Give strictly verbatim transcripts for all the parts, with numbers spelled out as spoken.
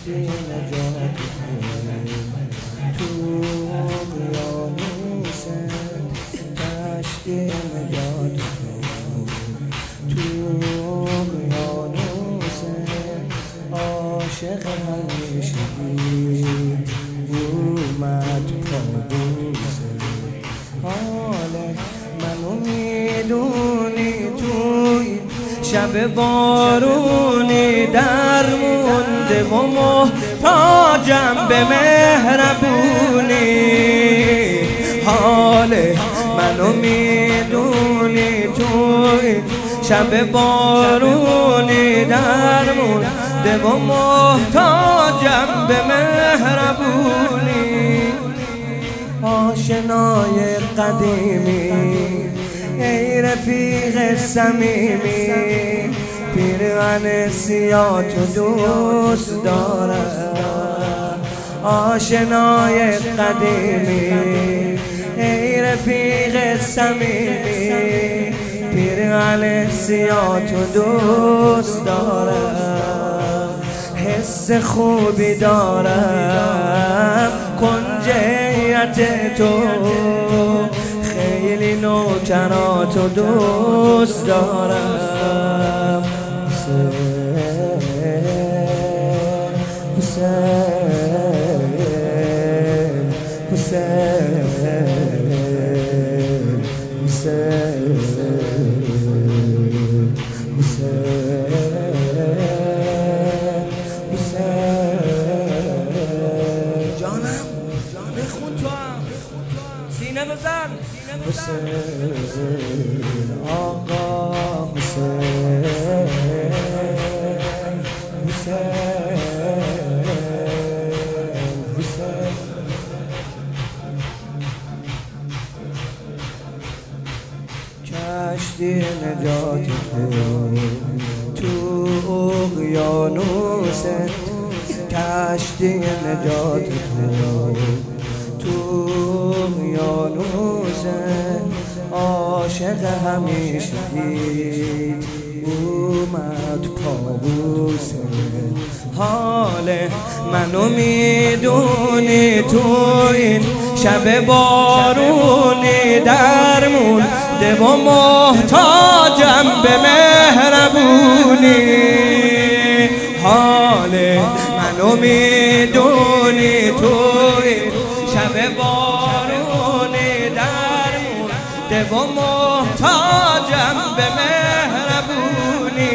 نجات تو اقیانوس کشتی نجات تو اقیانوس عاشق همیشگی اومد پابوس حال منو میدونی توی شب بارونی در مونده و محتاجم به مهربونی حال منو میدونی توی شب بارونی در مونده و محتاجم به مهربونی آشنای قدیمی ای رفیق صمیمی پیرهن سیاه تو دوست دارم آشنای قدیمی ای رفیق صمیمی پیرهن سیاه تو دوست دارم حس خوبی دارم کنجیت تو خیلی نوکراتو دوست دارم حسین حسین حسین حسین حسین جانم بخون تو هم سینه بزن حسین آقا حسین حسین حسین کشتی نجات تو تو اقیانوس کشتی نجات تو تو اقیانوس عاشق همیشگی اومد پابوس حال منو میدونی تو این شب بارونی در مونده و محتاجم به مهربونی حال منو میدونی تو این شب بارونی در مونده و محتاجم به مهربونی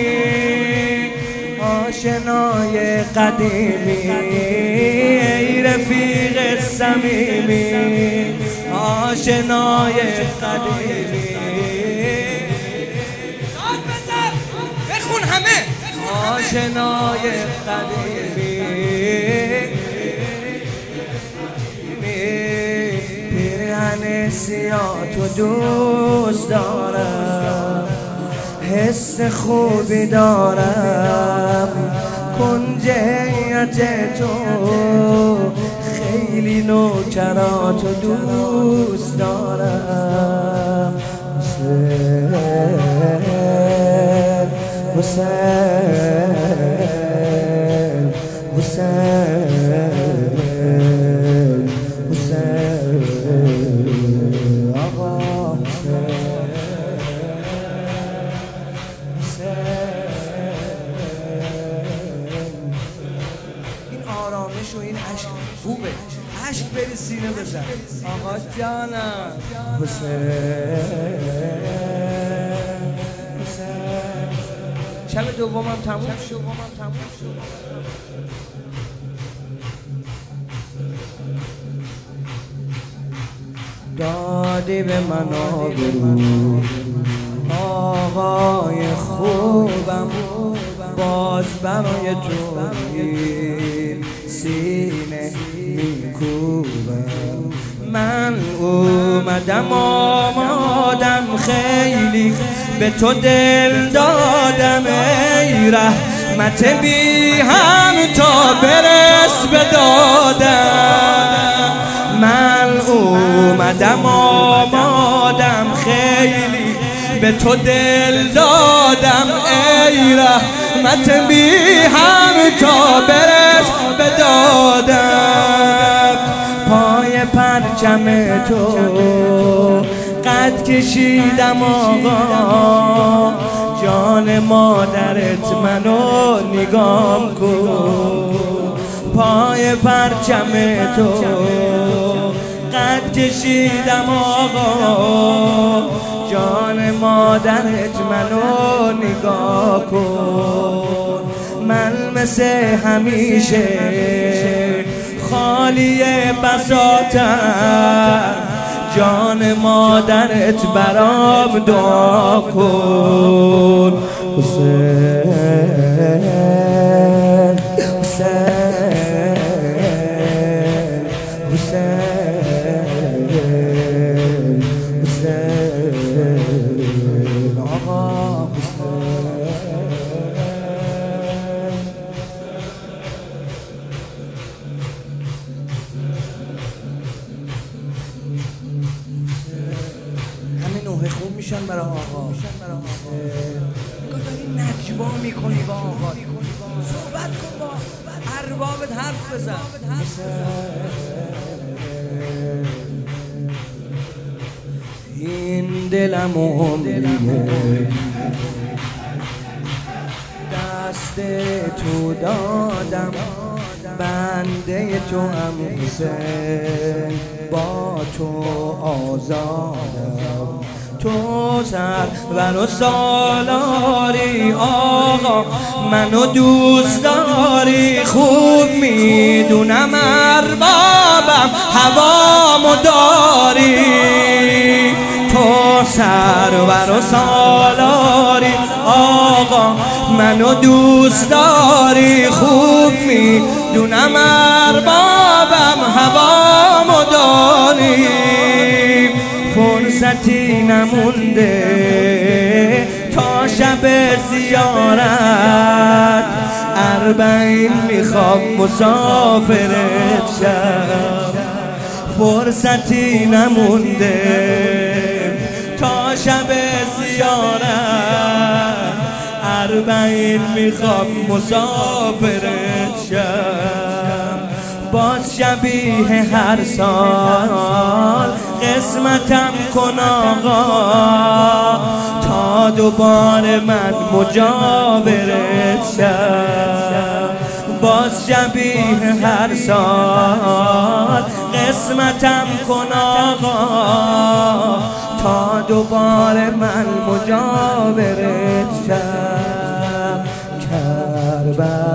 آشنای قدیمی ای رفیق صمیمی آشنای قدیمی بخون همه آشنای قدیمی پیرهن سیاه تو دوست دارم حس خوبی دارم کنجیت تو خیلی نوکراتو دوست دارم حسین حسین حسین حسین آقا این آرامش و این عشق خوبه عشق بری سینه بزن آقا جانم حسین شب دومم تموم شد دادی به من آبرو آقای خوبم باز برای تو سینه میکوبم من اومدم آمادم خیلی به تو دل دادم ای رحمت بی هم تا برس به دادم من اومدم آمادم خیلی به تو دل دادم ای رحمت رحمت بی هم تا برس به دادم. پای پرچم تو قد کشیدم آقا، جان مادرت منو نگام کن. پای پرچم تو قد کشیدم آقا، جان مادرت منو نگاه کن. من مثل همیشه خالی بساطم، جان مادرت برام دعا کن. حسین حسین حسین حسین آقا همه نوحه خوب میشن برای آقا. نگاه داری نجوا میکنی با آقا، صحبت کن با اربابت، حرف بزن. این دلم عمریه دست تو دادم، بنده تو هم حسین، با تو آزادم. تو سرور و سالاری آقا، منو دوست داری، خوب میدونم اربابم هوامو داری. تو سرور و سالاری آقا، منو دوست داری، خوب میدونم اربابم هوامو داری. فرصتی نمونده تا شب زیارت، اربعین میخوام مسافرت شم. فرصتی نمونده تا شب زیارت، اربعین میخوام مسافرت شم. باز شبیه هر سال قسمتم کن آقا، تا دوباره من مجاورت شم. باز شبیه هر سال قسمتم کن آقا، تا دوباره من مجاورت شم. کربلا